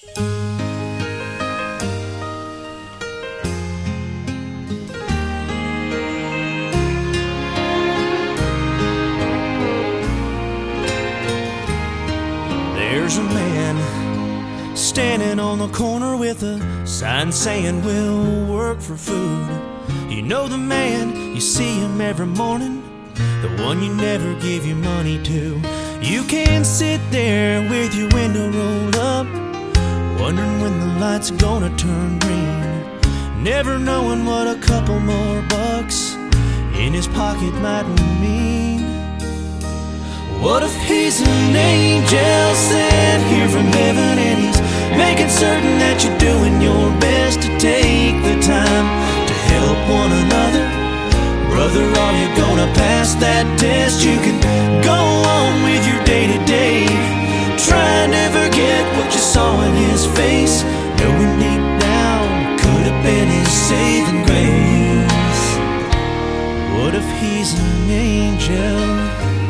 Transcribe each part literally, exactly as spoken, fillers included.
There's a man standing on the corner with a sign saying we'll work for food. You know the man, you see him every morning, the one you never give your money to. You can sit there with your window rolled up, wondering when the lights are gonna turn green, never knowing what a couple more bucks in his pocket might mean. What if he's an angel sent here from heaven, and he's making certain that you're doing your best to take the time to help one another? Brother, are you gonna pass that test? You can go on with your day-to-day, trying to forget what you saw in his face, knowing deep down could have been his saving grace. What if he's an angel?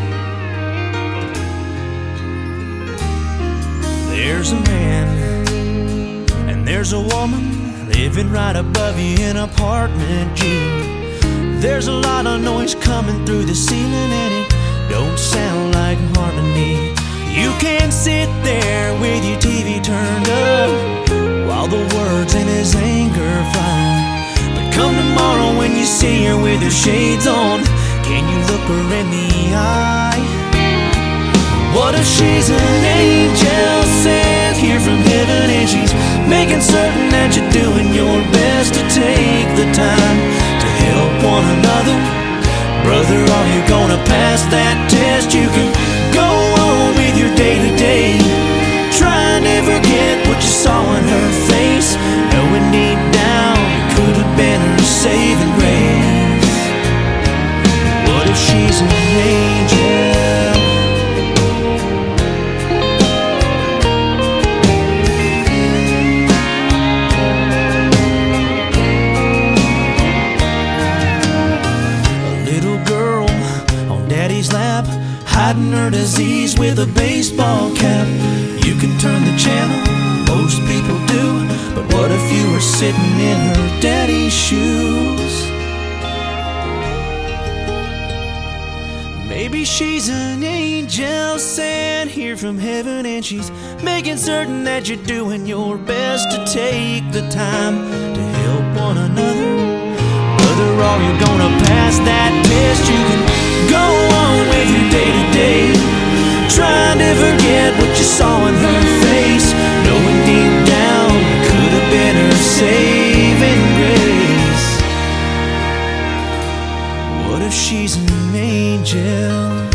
There's a man and there's a woman living right above you in apartment G. There's a lot of noise coming through the ceiling, and it don't sound like harmony. You can sit there with your T V turned up while the words in his anger fly. But come tomorrow when you see her with her shades on, can you look her in the eye? What if she's an angel sent here from heaven, and she's making certain that you're doing your best to take the time to help one another? Brother, are you gonna pass that test? You can go on with your day-to-day, trying to forget what you saw in her face, knowing deep down it could have been her saving grace. What if she's an angel? Lap, hiding her disease with a baseball cap. You can turn the channel, most people do, but what if you were sitting in her daddy's shoes? Maybe she's an angel sent here from heaven, and she's making certain that you're doing your best to take the time to help one another. Brother, are you gonna pass that test? You can go on with your day-to-day, trying to forget what you saw in her face, knowing deep down it could have been her saving grace. What if she's an angel?